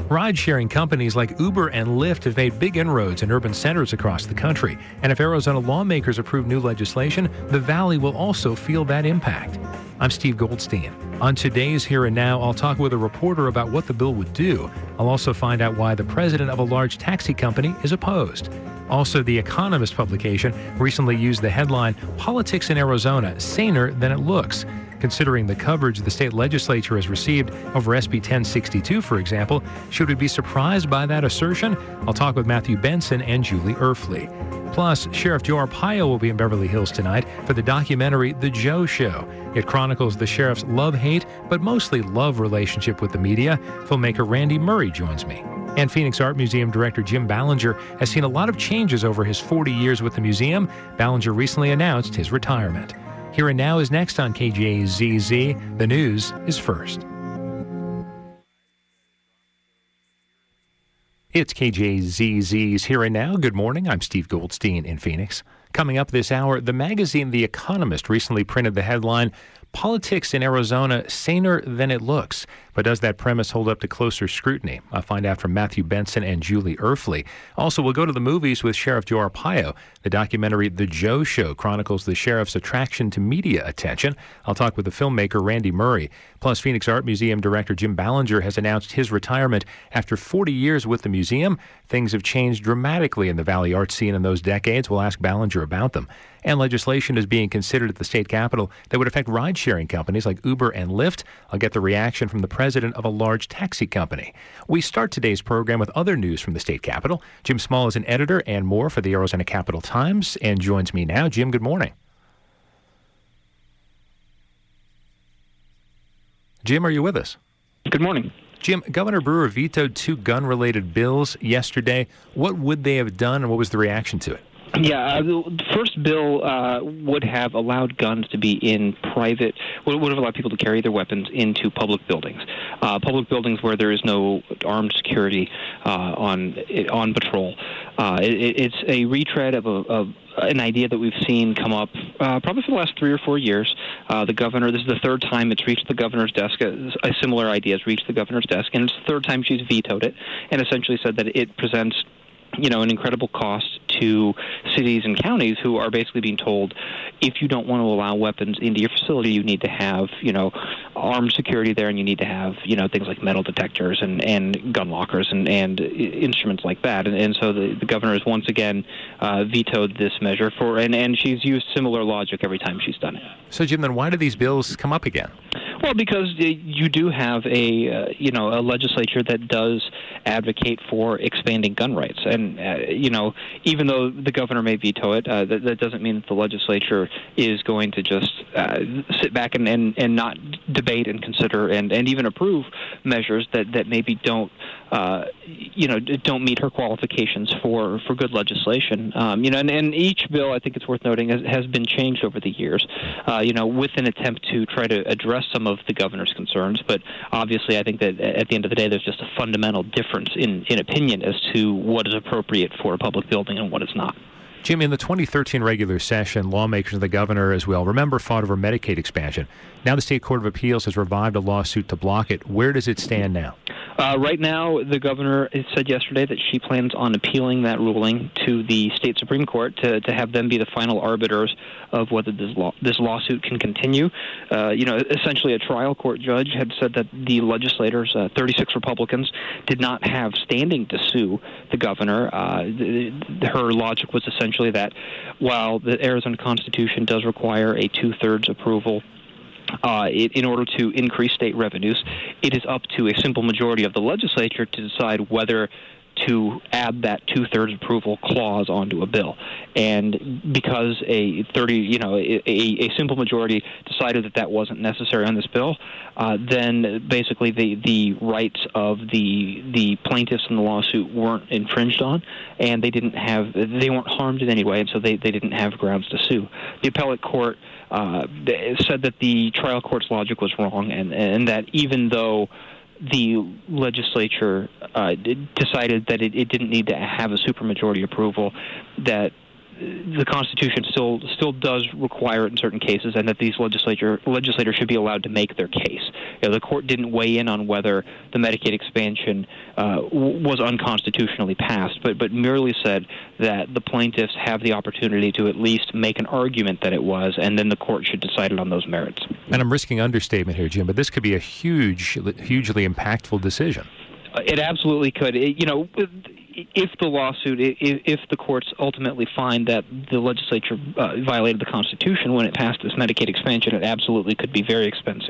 Ride-sharing companies like Uber and Lyft have made big inroads in urban centers across the country. And if Arizona lawmakers approve new legislation, the Valley will also feel that impact. I'm Steve Goldstein. On today's Here and Now, I'll talk with a reporter about what the bill would do. I'll also find out why the president of a large taxi company is opposed. Also, The Economist publication recently used the headline, "Politics in Arizona, Saner Than It Looks." Considering the coverage the state legislature has received over SB 1062, for example, should we be surprised by that assertion? I'll talk with Matthew Benson and Julie Erfle. Plus, Sheriff Joe Arpaio will be in Beverly Hills tonight for the documentary The Joe Show. It chronicles the sheriff's love-hate, but mostly love relationship with the media. Filmmaker Randy Murray joins me. And Phoenix Art Museum director Jim Ballinger has seen a lot of changes over his 40 years with the museum. Ballinger recently announced his retirement. Here and Now is next on KJZZ. The news is first. It's KJZZ's Here and Now. Good morning. I'm Steve Goldstein in Phoenix. Coming up this hour, the magazine The Economist recently printed the headline, "Politics in Arizona, Saner Than It Looks." But does that premise hold up to closer scrutiny? I'll find out from Matthew Benson and Julie Erfle. Also, we'll go to the movies with Sheriff Joe Arpaio. The documentary The Joe Show chronicles the sheriff's attraction to media attention. I'll talk with the filmmaker Randy Murray. Plus, Phoenix Art Museum director Jim Ballinger has announced his retirement after 40 years with the museum. Things have changed dramatically in the Valley art scene in those decades. We'll ask Ballinger about them. And legislation is being considered at the state capitol that would affect ride-sharing companies like Uber and Lyft. I'll get the reaction from the president of a large taxi company. We start today's program with other news from the state capitol. Jim Small is an editor and more for the Arizona Capital-Times and joins me now. Jim, good morning. Jim, are you with us? Good morning. Jim, Governor Brewer vetoed 2 gun-related bills yesterday. What would they have done, and what was the reaction to it? Yeah, the first bill would have allowed guns to be in private, would have allowed people to carry their weapons into public buildings. Public buildings where there is no armed security on patrol. It's a retread of an idea that we've seen come up probably for the last 3 or 4 years. The governor, this is the third time it's reached the governor's desk. A similar idea has reached the governor's desk, and it's the third time she's vetoed it and essentially said that it presents an incredible cost to cities and counties who are basically being told, if you don't want to allow weapons into your facility, you need to have, armed security there, and you need to have, things like metal detectors and gun lockers and instruments like that. And so the governor has once again vetoed this measure and she's used similar logic every time she's done it. So, Jim, then why do these bills come up again? Well, because you do have a legislature that does advocate for expanding gun rights, and even though the governor may veto it, that doesn't mean that the legislature is going to just sit back and not debate and consider and even approve measures that maybe don't meet her qualifications for good legislation. And each bill, I think it's worth noting, has been changed over the years, with an attempt to try to address some of the governor's concerns. But obviously, I think that at the end of the day, there's just a fundamental difference in opinion as to what is appropriate for a public building and what is not. Jim, in the 2013 regular session, lawmakers and the governor as well, remember, fought over Medicaid expansion. Now the State Court of Appeals has revived a lawsuit to block it. Where does it stand now? Right now, the governor said yesterday that she plans on appealing that ruling to the state Supreme Court to have them be the final arbiters of whether this lawsuit can continue. Essentially, a trial court judge had said that the legislators, 36 Republicans, did not have standing to sue the governor. Her logic was essentially that while the Arizona Constitution does require a 2/3 approval in order to increase state revenues, it is up to a simple majority of the legislature to decide whether to add that 2/3 approval clause onto a bill. And because a simple majority decided that wasn't necessary on this bill, then basically the rights of the plaintiffs in the lawsuit weren't infringed on, and they weren't harmed in any way, and so they didn't have grounds to sue. The appellate court said that the trial court's logic was wrong, and that even though the legislature decided that it didn't need to have a supermajority approval, that the Constitution still does require it in certain cases, and that these legislators should be allowed to make their case. The court didn't weigh in on whether the Medicaid expansion was unconstitutionally passed, but merely said that the plaintiffs have the opportunity to at least make an argument that it was, and then the court should decide it on those merits. And I'm risking understatement here, Jim, but this could be a hugely impactful decision. It absolutely could. If the lawsuit, if the courts ultimately find that the legislature violated the Constitution when it passed this Medicaid expansion, it absolutely could be very expensive.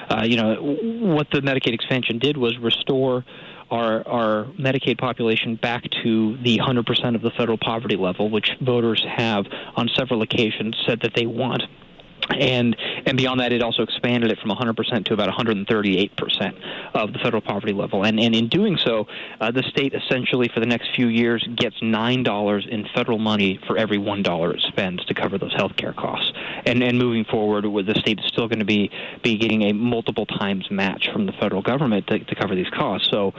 What the Medicaid expansion did was restore our Medicaid population back to the 100% of the federal poverty level, which voters have on several occasions said that they want. And beyond that, it also expanded it from 100% to about 138% of the federal poverty level. And in doing so, the state essentially for the next few years gets $9 in federal money for every $1 it spends to cover those health care costs. And moving forward, the state is still going to be getting a multiple times match from the federal government to cover these costs. So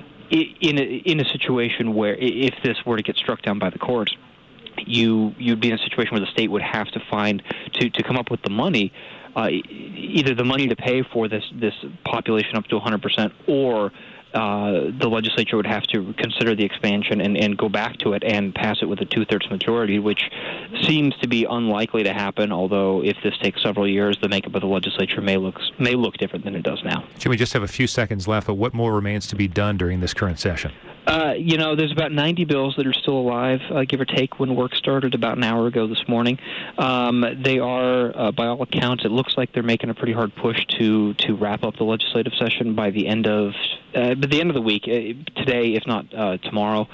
in a situation where if this were to get struck down by the courts, you'd be in a situation where the state would have to find to come up with the money, either the money to pay for this population up to 100%, or the legislature would have to consider the expansion and go back to it and pass it with a 2/3 majority, which seems to be unlikely to happen. Although if this takes several years, the makeup of the legislature may look different than it does now. Jim, we just have a few seconds left, but what more remains to be done during this current session? There's about 90 bills that are still alive, give or take, when work started about an hour ago this morning. They are, by all accounts, it looks like they're making a pretty hard push to wrap up the legislative session by the end of the week, today, if not tomorrow.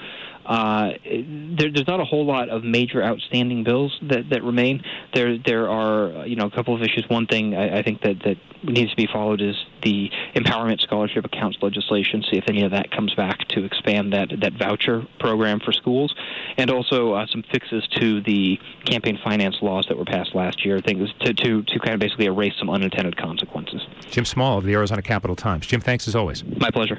There's not a whole lot of major outstanding bills that remain. There are a couple of issues. One thing I think that needs to be followed is the Empowerment Scholarship Accounts legislation. See if any of that comes back to expand that voucher program for schools, and also some fixes to the campaign finance laws that were passed last year. Things to kind of basically erase some unintended consequences. Jim Small of the Arizona Capital-Times. Jim, thanks as always. My pleasure.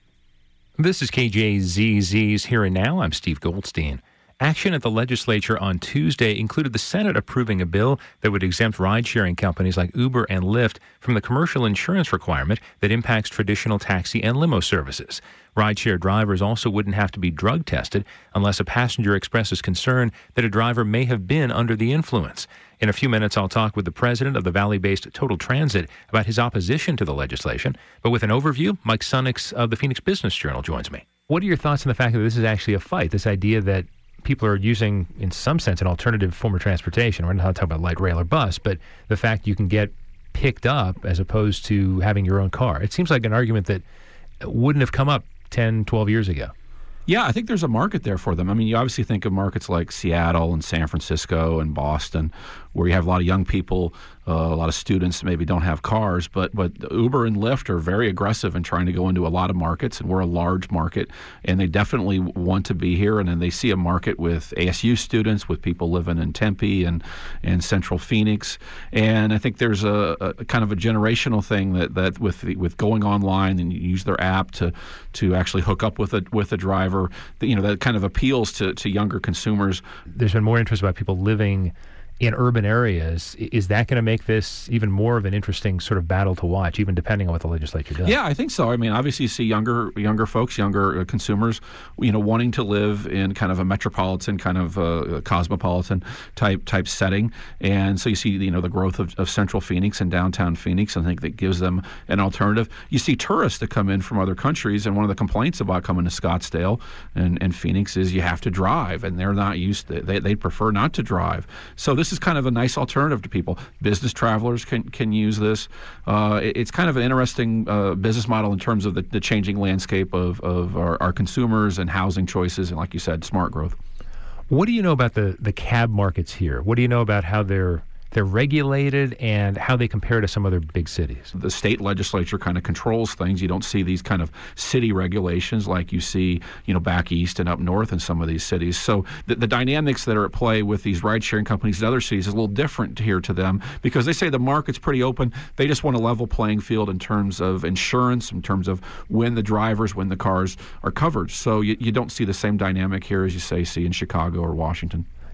This is KJZZ's Here and Now. I'm Steve Goldstein. Action at the legislature on Tuesday included the Senate approving a bill that would exempt ride-sharing companies like Uber and Lyft from the commercial insurance requirement that impacts traditional taxi and limo services. Rideshare drivers also wouldn't have to be drug tested unless a passenger expresses concern that a driver may have been under the influence. In a few minutes, I'll talk with the president of the Valley-based Total Transit about his opposition to the legislation. But with an overview, Mike Sunnix of the Phoenix Business Journal joins me. What are your thoughts on the fact that this is actually a fight, this idea that people are using, in some sense, an alternative form of transportation? We're not talking about light rail or bus, but the fact you can get picked up as opposed to having your own car. It seems like an argument that wouldn't have come up 10, 12 years ago. Yeah, I think there's a market there for them. I mean, you obviously think of markets like Seattle and San Francisco and Boston, where you have a lot of young people, a lot of students that maybe don't have cars, but Uber and Lyft are very aggressive in trying to go into a lot of markets, and we're a large market, and they definitely want to be here. And then they see a market with ASU students, with people living in Tempe and Central Phoenix, and I think there's a kind of a generational thing that with going online and you use their app to actually hook up with a driver, that kind of appeals to younger consumers. There's been more interest about people living in urban areas. Is that going to make this even more of an interesting sort of battle to watch, even depending on what the legislature does? Yeah, I think so. I mean, obviously you see younger folks, younger consumers, wanting to live in kind of a metropolitan, kind of a cosmopolitan type setting. And so you see, the growth of Central Phoenix and downtown Phoenix. I think that gives them an alternative. You see tourists that come in from other countries, and one of the complaints about coming to Scottsdale and Phoenix is you have to drive, and they're not used to it. They prefer not to drive. So this is kind of a nice alternative to people. Business travelers can use this. It's kind of an interesting business model in terms of the changing landscape of our consumers and housing choices, and like you said, smart growth. What do you know about the cab markets here? What do you know about how they're regulated and how they compare to some other big cities? The state legislature kind of controls things. You don't see these kind of city regulations like you see, back east and up north in some of these cities. So the dynamics that are at play with these ride-sharing companies in other cities is a little different here to them, because they say the market's pretty open. They just want a level playing field in terms of insurance, in terms of when the cars are covered. So you don't see the same dynamic here as you see in Chicago or Washington.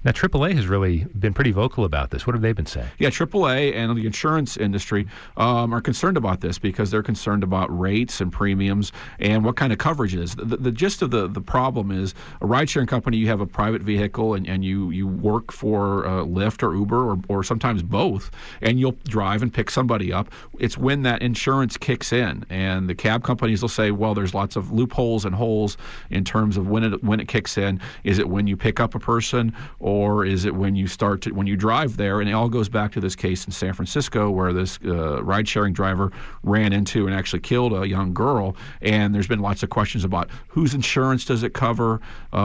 Now, AAA has really been pretty vocal about this. What have they been saying? Yeah, AAA and the insurance industry are concerned about this because they're concerned about rates and premiums and what kind of coverage is. The gist of the problem is a ride-sharing company, you have a private vehicle and you work for Lyft or Uber or sometimes both, and you'll drive and pick somebody up. It's when that insurance kicks in, and the cab companies will say, well, there's lots of loopholes and holes in terms of when it kicks in. Is it when you pick up a person, or is it when you when you drive there? And it all goes back to this case in San Francisco where this ride-sharing driver ran into and actually killed a young girl. And there's been lots of questions about whose insurance does it cover,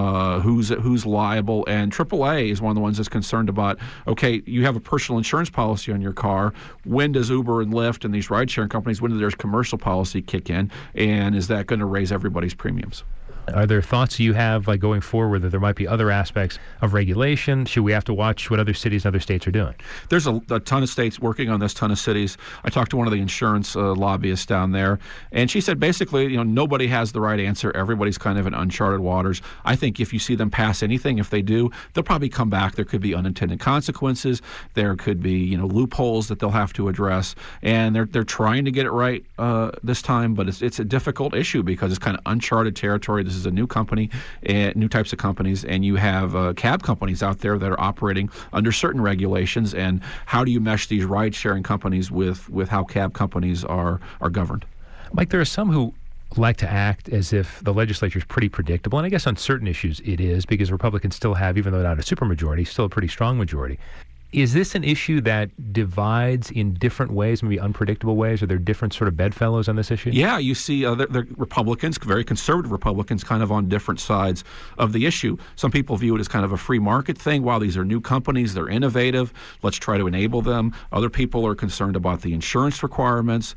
who's liable. And AAA is one of the ones that's concerned about, okay, you have a personal insurance policy on your car. When does Uber and Lyft and these ride-sharing companies, when does their commercial policy kick in? And is that going to raise everybody's premiums? Are there thoughts you have, like going forward, that there might be other aspects of regulation? Should we have to watch what other cities and other states are doing? There's a ton of states working on this, ton of cities. I talked to one of the insurance lobbyists down there, and she said basically, nobody has the right answer. Everybody's kind of in uncharted waters. I think if you see them pass anything, if they do, they'll probably come back. There could be unintended consequences. There could be, loopholes that they'll have to address, and they're trying to get it right this time. But it's a difficult issue because it's kind of uncharted territory. This is a new company, new types of companies, and you have cab companies out there that are operating under certain regulations. And how do you mesh these ride-sharing companies with how cab companies are governed? Mike, there are some who like to act as if the legislature is pretty predictable, and I guess on certain issues it is, because Republicans still have, even though not a supermajority, still a pretty strong majority. Is this an issue that divides in different ways, maybe unpredictable ways? Are there different sort of bedfellows on this issue? Yeah, you see the Republicans, very conservative Republicans, kind of on different sides of the issue. Some people view it as kind of a free market thing. Wow, these are new companies, they're innovative, let's try to enable them. Other people are concerned about the insurance requirements.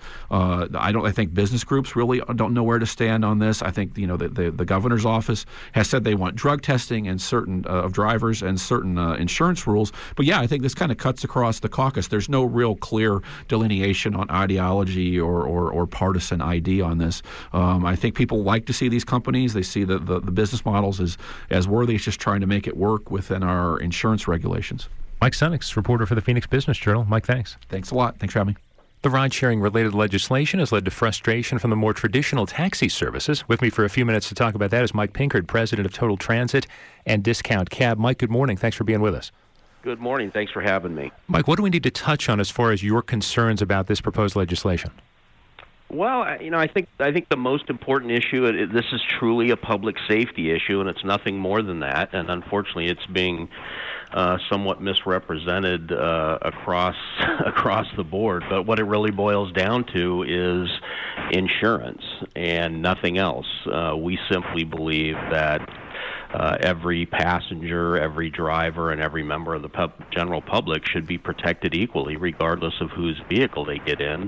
I think business groups really don't know where to stand on this. I think the governor's office has said they want drug testing and certain of drivers and certain insurance rules. But yeah, I think this kind of cuts across the caucus. There's no real clear delineation on ideology or partisan ID on this. I think people like to see these companies. They see the business models as worthy. It's just trying to make it work within our insurance regulations. Mike Sunix, reporter for the Phoenix Business Journal. Mike, thanks. Thanks a lot. Thanks for having me. The ride-sharing related legislation has led to frustration from the more traditional taxi services. With me for a few minutes to talk about that is Mike Pinkard, president of Total Transit and Discount Cab. Mike, good morning. Thanks for being with us. Good morning. Thanks for having me. Mike, what do we need to touch on as far as your concerns about this proposed legislation? Well, I think the most important issue, this is truly a public safety issue, and it's nothing more than that. And unfortunately, it's being somewhat misrepresented across the board. But what it really boils down to is insurance and nothing else. We simply believe that every passenger, every driver, and every member of the general public should be protected equally, regardless of whose vehicle they get in.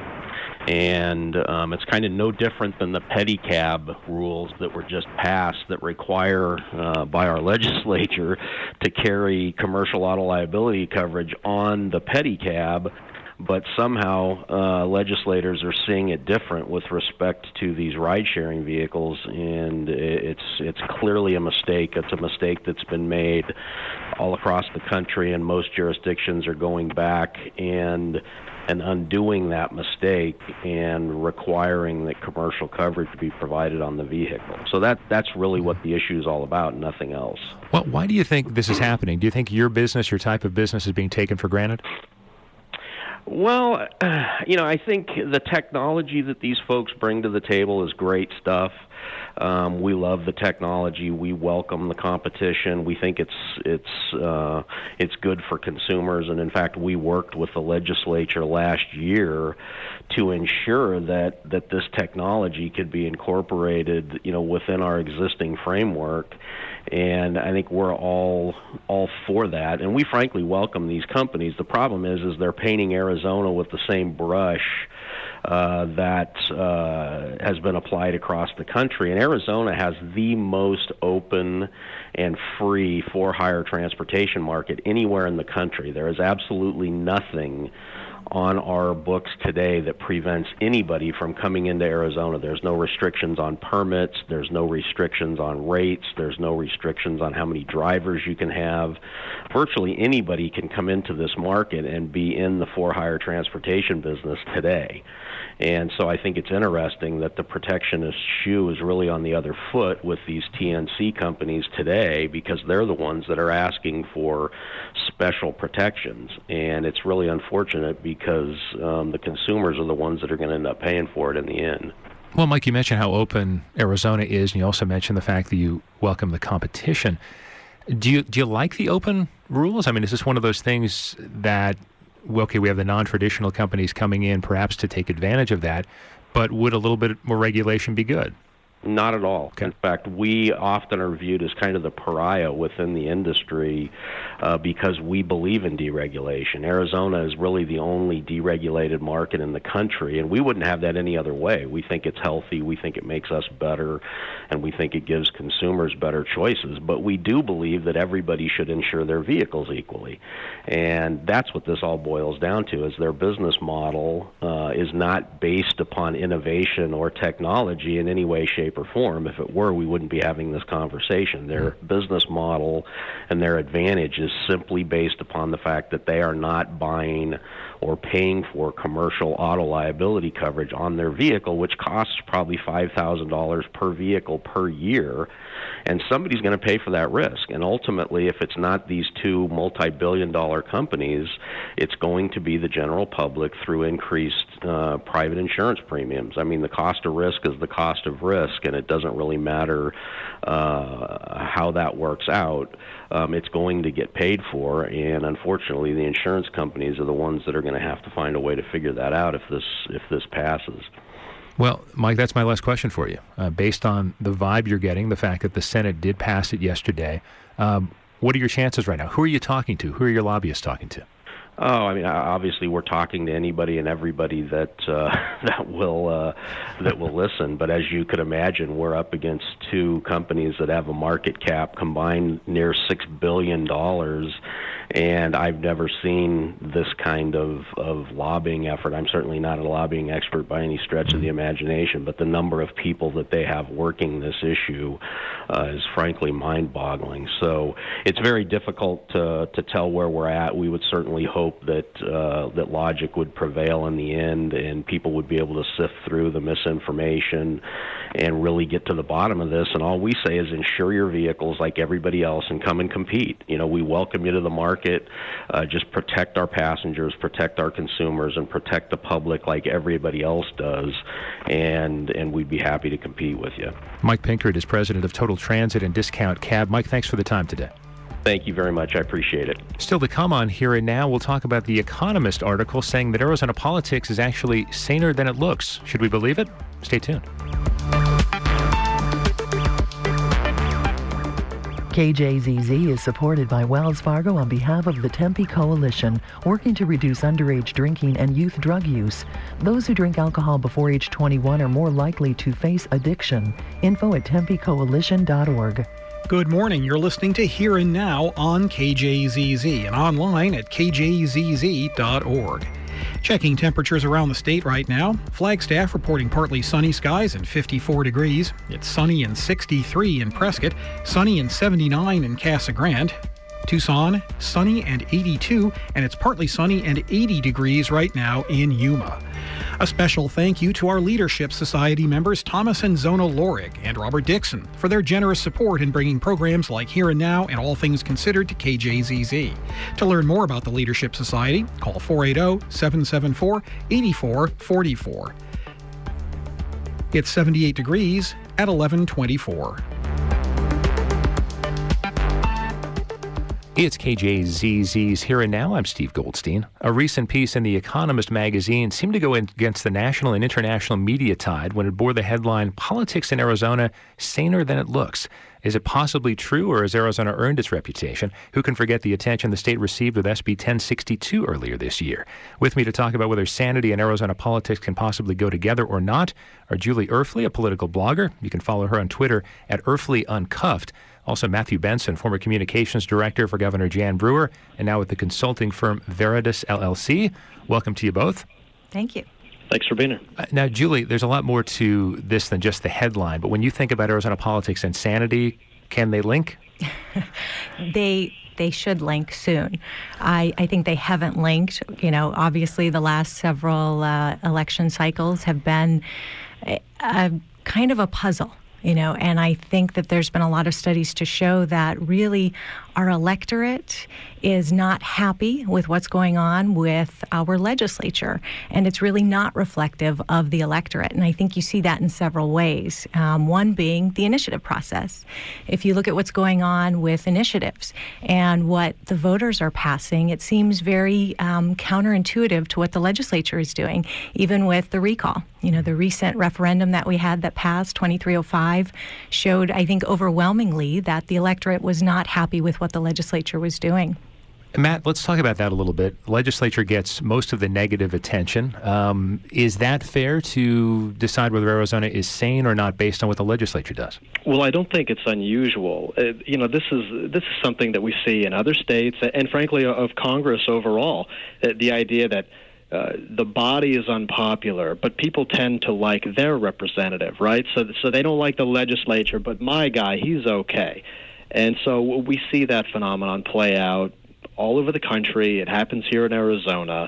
And it's kind of no different than the pedicab rules that were just passed that require by our legislature to carry commercial auto liability coverage on the pedicab. But somehow legislators are seeing it different with respect to these ride-sharing vehicles, and it's clearly a mistake. It's a mistake that's been made all across the country, and most jurisdictions are going back and undoing that mistake and requiring that commercial coverage be provided on the vehicle. So that's really what the issue is all about, nothing else. Well, why do you think this is happening? Do you think your business, your type of business, is being taken for granted? Well, I think the technology that these folks bring to the table is great stuff. We love the technology. We welcome the competition. We think it's good for consumers. And in fact, we worked with the legislature last year to ensure that this technology could be incorporated, within our existing framework. And I think we're all for that. And we frankly welcome these companies. The problem is they're painting Arizona with the same brush that has been applied across the country. And Arizona has the most open and free for-hire transportation market anywhere in the country. There is absolutely nothing on our books today that prevents anybody from coming into Arizona. There's no restrictions on permits. There's no restrictions on rates. There's no restrictions on how many drivers you can have. Virtually anybody can come into this market and be in the for-hire transportation business today. And so I think it's interesting that the protectionist shoe is really on the other foot with these TNC companies today, because they're the ones that are asking for special protections. And it's really unfortunate because the consumers are the ones that are going to end up paying for it in the end. Well, Mike, you mentioned how open Arizona is, and you also mentioned the fact that you welcome the competition. Do you like the open rules? I mean, is this one of those things that, okay, we have the non-traditional companies coming in perhaps to take advantage of that, but would a little bit more regulation be good? Not at all. Okay. In fact, we often are viewed as kind of the pariah within the industry because we believe in deregulation. Arizona is really the only deregulated market in the country, and we wouldn't have that any other way. We think it's healthy, we think it makes us better, and we think it gives consumers better choices. But we do believe that everybody should insure their vehicles equally. And that's what this all boils down to, is their business model is not based upon innovation or technology in any way, shape, or form. If it were, we wouldn't be having this conversation. Their business model and their advantage is simply based upon the fact that they are not buying or paying for commercial auto liability coverage on their vehicle, which costs probably $5,000 per vehicle per year, and somebody's going to pay for that risk. And ultimately, if it's not these two multi-billion-dollar companies, it's going to be the general public through increased private insurance premiums. I mean, the cost of risk is the cost of risk, and it doesn't really matter how that works out. It's going to get paid for, and unfortunately, the insurance companies are the ones that are going to have to find a way to figure that out if this passes. Well, Mike, that's my last question for you. Based on the vibe you're getting, the fact that the Senate did pass it yesterday, what are your chances right now? Who are you talking to? Who are your lobbyists talking to? Oh, I mean, obviously we're talking to anybody and everybody that that will listen. But as you could imagine, we're up against two companies that have a market cap combined near $6 billion, and I've never seen this kind of lobbying effort. I'm certainly not a lobbying expert by any stretch of the imagination, but the number of people that they have working this issue is frankly mind-boggling. So it's very difficult to tell where we're at. We would certainly hope that logic would prevail in the end, and people would be able to sift through the misinformation and really get to the bottom of this. And all we say is insure your vehicles like everybody else and come and compete. You know, we welcome you to the market. Just protect our passengers, protect our consumers, and protect the public like everybody else does, and we'd be happy to compete with you. Mike Pinkert is president of Total Transit and Discount Cab. Mike, thanks for the time today. Thank you very much. I appreciate it. Still to come on Here and Now, we'll talk about the Economist article saying that Arizona politics is actually saner than it looks. Should we believe it? Stay tuned. KJZZ is supported by Wells Fargo on behalf of the Tempe Coalition, working to reduce underage drinking and youth drug use. Those who drink alcohol before age 21 are more likely to face addiction. Info at tempecoalition.org. Good morning. You're listening to Here and Now on KJZZ and online at kjzz.org. Checking temperatures around the state right now. Flagstaff reporting partly sunny skies and 54 degrees. It's sunny and 63 in Prescott, sunny and 79 in Casa Grande. Tucson, sunny and 82, and it's partly sunny and 80 degrees right now in Yuma. A special thank you to our Leadership Society members Thomas and Zona Lorig and Robert Dixon for their generous support in bringing programs like Here and Now and All Things Considered to KJZZ. To learn more about the Leadership Society, call 480-774-8444. It's 78 degrees at 11:24. It's KJZZ's Here and Now. I'm Steve Goldstein. A recent piece in The Economist magazine seemed to go against the national and international media tide when it bore the headline, Politics in Arizona Saner Than It Looks. Is it possibly true, or has Arizona earned its reputation? Who can forget the attention the state received with SB 1062 earlier this year? With me to talk about whether sanity and Arizona politics can possibly go together or not are Julie Erfle, a political blogger. You can follow her on Twitter at ErfleUncuffed. Also, Matthew Benson, former communications director for Governor Jan Brewer, and now with the consulting firm Veridus LLC. Welcome to you both. Thank you. Thanks for being here. Now, Julie, there's a lot more to this than just the headline, but when you think about Arizona politics and sanity, can they link? They should link soon. I think they haven't linked. Obviously the last several election cycles have been a kind of a puzzle. And I think that there's been a lot of studies to show that really our electorate is not happy with what's going on with our legislature, and it's really not reflective of the electorate. And I think you see that in several ways, one being the initiative process. If you look at what's going on with initiatives and what the voters are passing, it seems very counterintuitive to what the legislature is doing, even with the recall. The recent referendum that we had that passed, 2305, showed, I think, overwhelmingly that the electorate was not happy with what the legislature was doing. Matt, let's talk about that a little bit. The legislature gets most of the negative attention. Is that fair to decide whether Arizona is sane or not based on what the legislature does? Well, I don't think it's unusual. This is something that we see in other states and, frankly, of Congress overall. The idea that the body is unpopular, but people tend to like their representative, right? So they don't like the legislature, but my guy, he's okay. And so we see that phenomenon play out all over the country. It happens here in Arizona.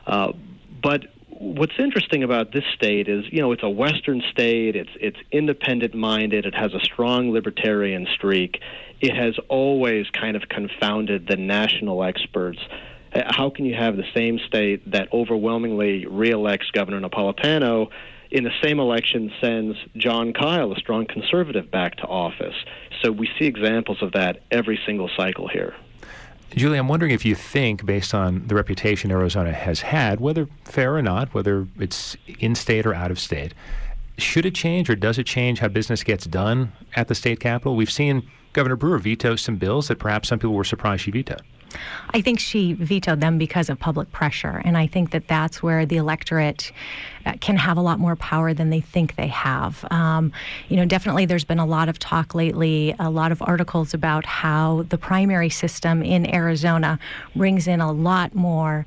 But what's interesting about this state is, it's a Western state. It's independent-minded. It has a strong libertarian streak. It has always kind of confounded the national experts. How can you have the same state that overwhelmingly reelects Governor Napolitano, in the same election sends John Kyle, a strong conservative, back to office? So we see examples of that every single cycle here. Julie, I'm wondering if you think, based on the reputation Arizona has had, whether fair or not, whether it's in-state or out-of-state, should it change or does it change how business gets done at the state capitol? We've seen Governor Brewer veto some bills that perhaps some people were surprised she vetoed. I think she vetoed them because of public pressure, and I think that that's where the electorate can have a lot more power than they think they have. Definitely there's been a lot of talk lately, a lot of articles about how the primary system in Arizona brings in a lot more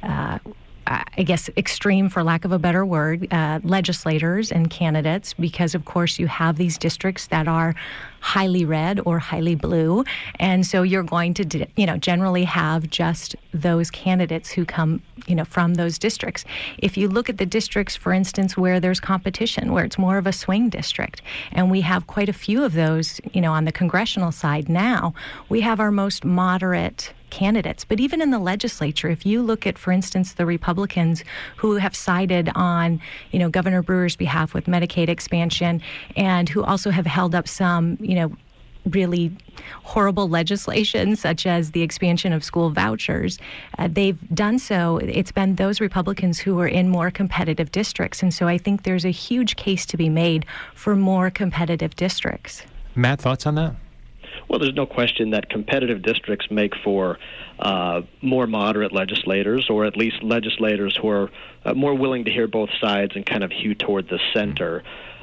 I guess extreme, for lack of a better word, legislators and candidates, because of course you have these districts that are highly red or highly blue, and so you're going to generally have just those candidates who come from those districts. If you look at the districts, for instance, where there's competition, where it's more of a swing district, and we have quite a few of those on the congressional side now, we have our most moderate candidates. But even in the legislature, if you look at, for instance, the Republicans who have sided on, Governor Brewer's behalf with Medicaid expansion, and who also have held up some, really horrible legislation, such as the expansion of school vouchers, they've done so. It's been those Republicans who are in more competitive districts. And so I think there's a huge case to be made for more competitive districts. Matt, thoughts on that? Well, there's no question that competitive districts make for more moderate legislators, or at least legislators who are more willing to hear both sides and kind of hew toward the center.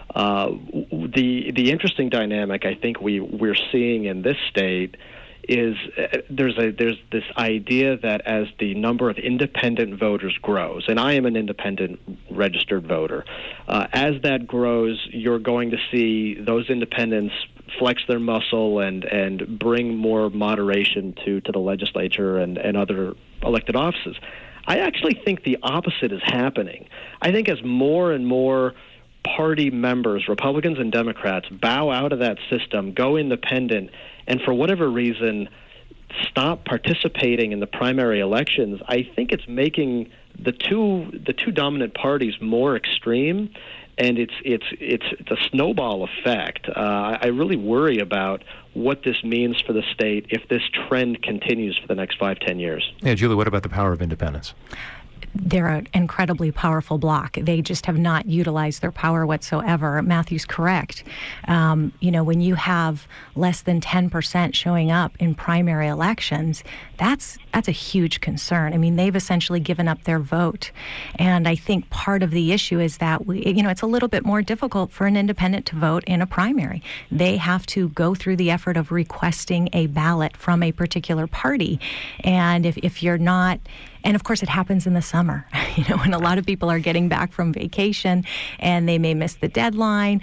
The interesting dynamic I think we're seeing in this state is there's this idea that as the number of independent voters grows, and I am an independent registered voter, as that grows, you're going to see those independents flex their muscle and bring more moderation to the legislature and other elected offices. I actually think the opposite is happening. I think as more and more party members, Republicans and Democrats, bow out of that system, go independent, and for whatever reason stop participating in the primary elections, I think it's making the two dominant parties more extreme, and it's a snowball effect. I really worry about what this means for the state if this trend continues for the next 5-10 years. Yeah, Julie, what about the power of independence? they're an incredibly powerful bloc. They just have not utilized their power whatsoever. Matthew's correct. When you have less than 10% showing up in primary elections, that's a huge concern. I mean, they've essentially given up their vote. And I think part of the issue is that it's a little bit more difficult for an independent to vote in a primary. They have to go through the effort of requesting a ballot from a particular party. And if you're not, and of course it happens in the summer, when a lot of people are getting back from vacation and they may miss the deadline.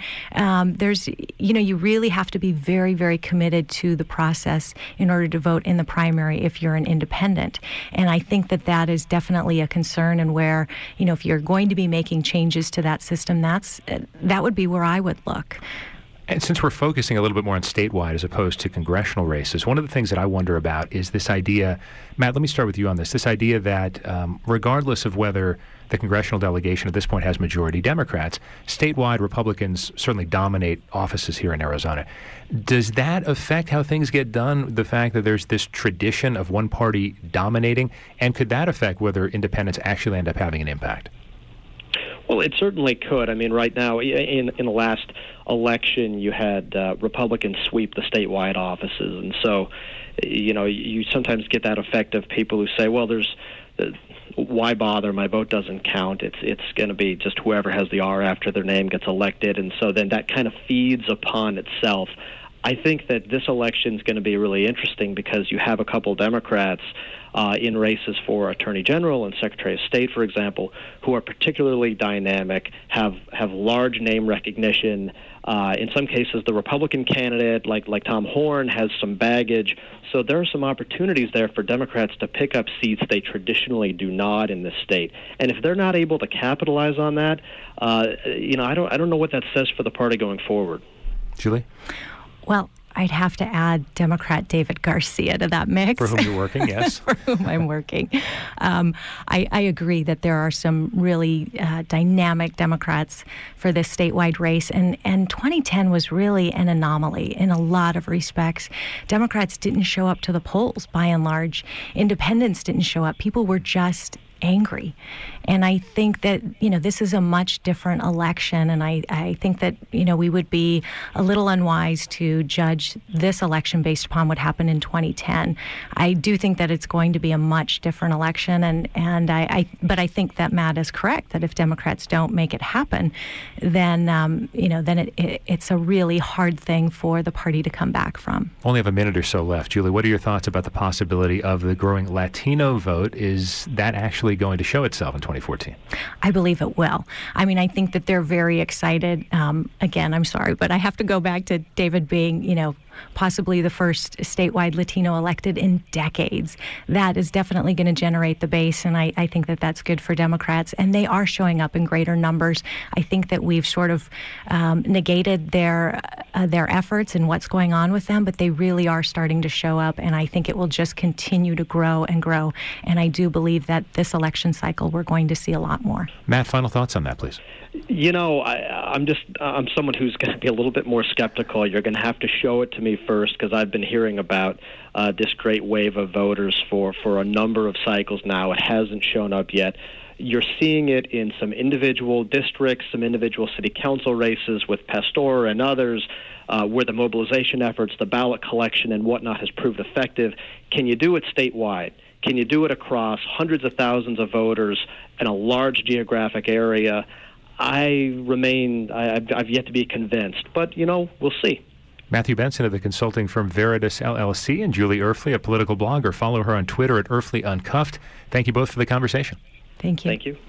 You really have to be very, very committed to the process in order to vote in the primary if you're an independent. And I think that is definitely a concern, and where, if you're going to be making changes to that system, that would be where I would look. And since we're focusing a little bit more on statewide as opposed to congressional races, one of the things that I wonder about is this idea, Matt, let me start with you on this idea that regardless of whether the congressional delegation at this point has majority Democrats, statewide Republicans certainly dominate offices here in Arizona. Does that affect how things get done, the fact that there's this tradition of one party dominating? And could that affect whether independents actually end up having an impact? Well, it certainly could. I mean, right now, in the last election, you had Republicans sweep the statewide offices. And so, you sometimes get that effect of people who say, well, why bother? My vote doesn't count. It's going to be just whoever has the R after their name gets elected. And so then that kind of feeds upon itself. I think that this election is going to be really interesting because you have a couple Democrats in races for Attorney General and Secretary of State, for example, who are particularly dynamic, have large name recognition. In some cases, the Republican candidate, like Tom Horn, has some baggage. So there are some opportunities there for Democrats to pick up seats they traditionally do not in this state. And if they're not able to capitalize on that, I don't know what that says for the party going forward. Julie? Well, I'd have to add Democrat David Garcia to that mix. For whom you're working, yes. For whom I'm working. I agree that there are some really dynamic Democrats for this statewide race. And 2010 was really an anomaly in a lot of respects. Democrats didn't show up to the polls, by and large. Independents didn't show up. People were just angry. And I think that, this is a much different election. And I think that, we would be a little unwise to judge this election based upon what happened in 2010. I do think that it's going to be a much different election. But I think that Matt is correct, that if Democrats don't make it happen, then it's a really hard thing for the party to come back from. Only have a minute or so left. Julie, what are your thoughts about the possibility of the growing Latino vote? Is that actually going to show itself in 2014? I believe it will. I mean, I think that they're very excited. Again, I'm sorry, but I have to go back to David being, possibly the first statewide Latino elected in decades. That is definitely going to generate the base, and I think that that's good for Democrats, and they are showing up in greater numbers. I think that we've sort of negated their efforts and what's going on with them, but they really are starting to show up, and I think it will just continue to grow and grow, and I do believe that this election cycle we're going to see a lot more. Matt, final thoughts on that, please. I'm someone who's going to be a little bit more skeptical. You're going to have to show it to me first, because I've been hearing about this great wave of voters for a number of cycles now. It hasn't shown up yet. You're seeing it in some individual districts, some individual city council races with Pastor and others, where the mobilization efforts, the ballot collection and whatnot has proved effective. Can you do it statewide? Can you do it across hundreds of thousands of voters in a large geographic area? I've yet to be convinced, but, we'll see. Matthew Benson of the consulting firm Veritas LLC and Julie Erfle, a political blogger. Follow her on Twitter at Erfle Uncuffed. Thank you both for the conversation. Thank you. Thank you.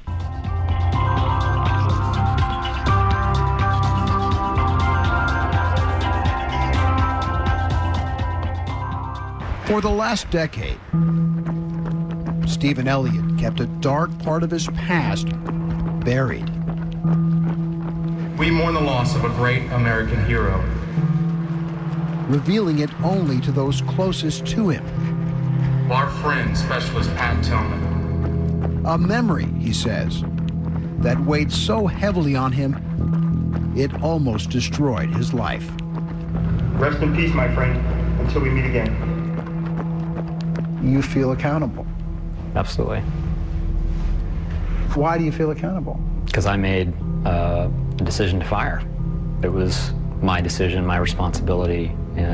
For the last decade, Stephen Elliott kept a dark part of his past buried. We mourn the loss of a great American hero, revealing it only to those closest to him. Our friend, Specialist Pat Tillman. A memory, he says, that weighed so heavily on him, it almost destroyed his life. Rest in peace, my friend, until we meet again. You feel accountable. Absolutely. Why do you feel accountable? Because I made a decision to fire. It was my decision, my responsibility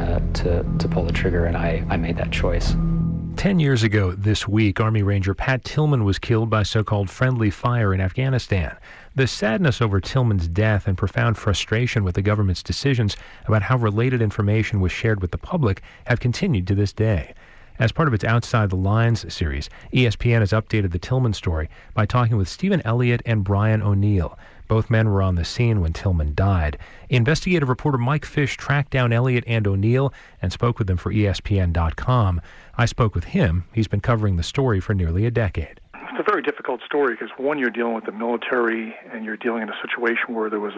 to pull the trigger, and I made that choice. 10 years ago this week, Army Ranger Pat Tillman was killed by so-called friendly fire in Afghanistan. The sadness over Tillman's death and profound frustration with the government's decisions about how related information was shared with the public have continued to this day. As part of its Outside the Lines series, ESPN has updated the Tillman story by talking with Stephen Elliott and Brian O'Neill. Both men were on the scene when Tillman died. Investigative reporter Mike Fish tracked down Elliott and O'Neill and spoke with them for ESPN.com. I spoke with him. He's been covering the story for nearly a decade. It's a very difficult story because, one, you're dealing with the military and you're dealing in a situation where there is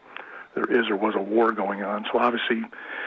or was a war going on. So obviously,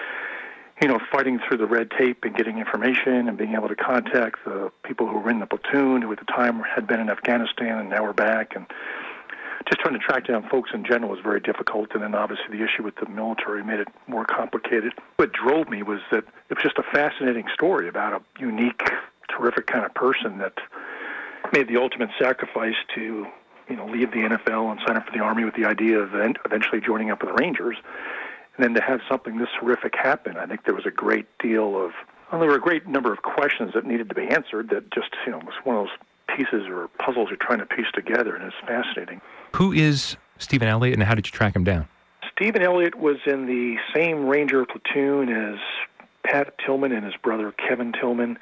fighting through the red tape and getting information and being able to contact the people who were in the platoon who at the time had been in Afghanistan and now are back, and just trying to track down folks in general was very difficult. And then obviously the issue with the military made it more complicated. What drove me was that it was just a fascinating story about a unique, terrific kind of person that made the ultimate sacrifice to, leave the NFL and sign up for the Army with the idea of eventually joining up with the Rangers. And then to have something this horrific happen, I think there was a great deal of, there were a great number of questions that needed to be answered that just, was one of those pieces or puzzles you're trying to piece together, and it's fascinating. Who is Stephen Elliott, and how did you track him down? Stephen Elliott was in the same Ranger platoon as Pat Tillman and his brother Kevin Tillman.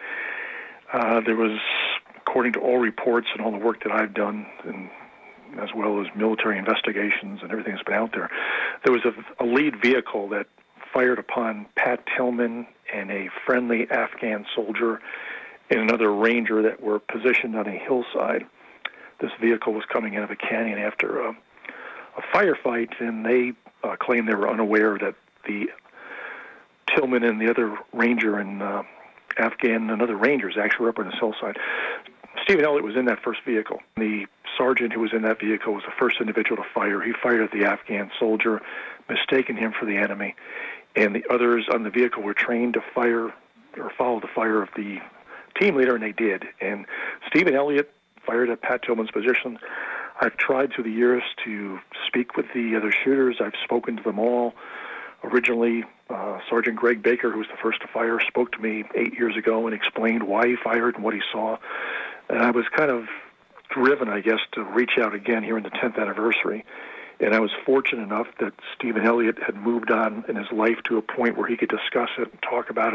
There was, according to all reports and all the work that I've done, and as well as military investigations and everything that's been out there, there was a lead vehicle that fired upon Pat Tillman and a friendly Afghan soldier and another Ranger that were positioned on a hillside. This vehicle was coming out of a canyon after a firefight, and they claimed they were unaware that the Tillman and the other Ranger and Afghan and other Rangers actually were up on this hillside. Stephen Elliott was in that first vehicle. The sergeant who was in that vehicle was the first individual to fire. He fired at the Afghan soldier, mistaking him for the enemy, and the others on the vehicle were trained to fire or follow the fire of the team leader, and they did. And Stephen Elliott fired at Pat Tillman's position. I've tried through the years to speak with the other shooters. I've spoken to them all. Originally, Sergeant Greg Baker, who was the first to fire, spoke to me 8 years ago and explained why he fired and what he saw. And I was kind of driven, I guess, to reach out again here in the 10th anniversary. And I was fortunate enough that Stephen Elliott had moved on in his life to a point where he could discuss it and talk about